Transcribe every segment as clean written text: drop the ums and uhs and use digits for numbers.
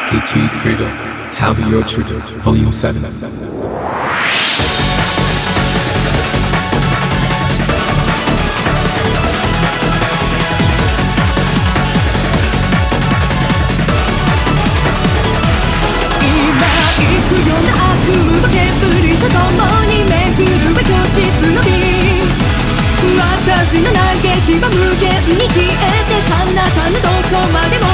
KT Credo, Taubi Orchard, Volume 7. 私の嘆きは無限に消えて彼方のどこまでも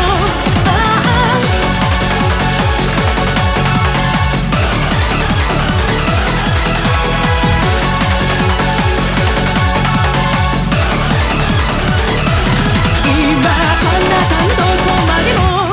今彼方のどこまでも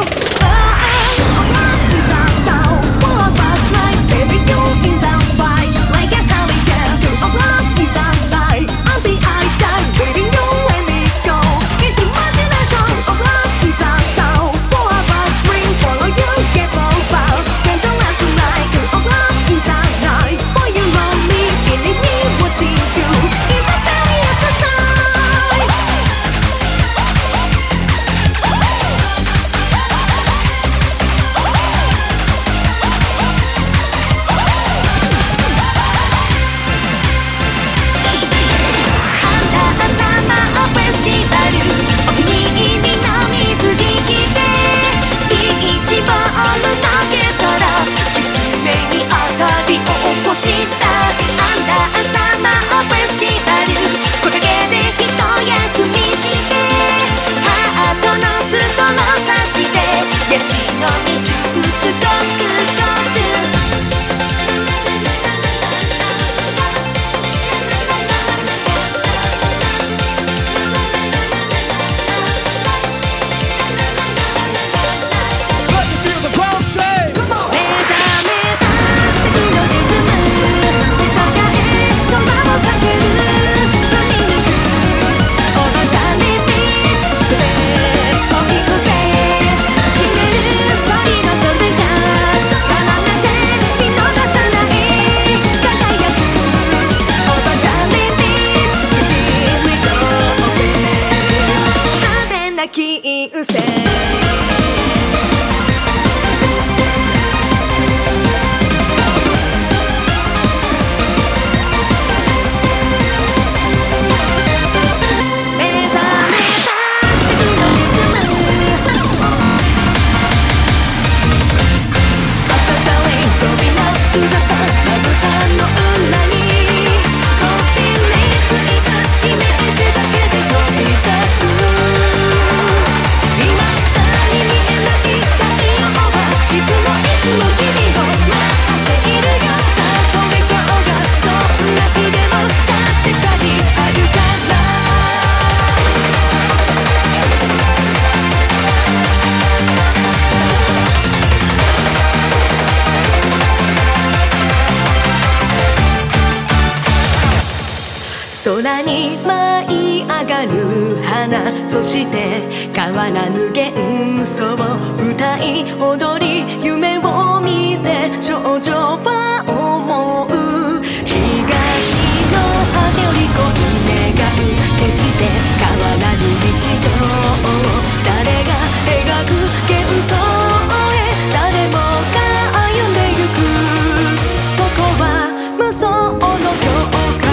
空に舞い上がる花、そして変わらぬ幻想を歌い踊り夢を見て少女は思う。東の果てより恋願う、決して変わらぬ日常を誰が描く幻想へ誰もが歩んでゆく。そこは無双の境界。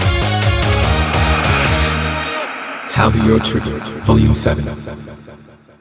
Taubi Orchard, Volume 7.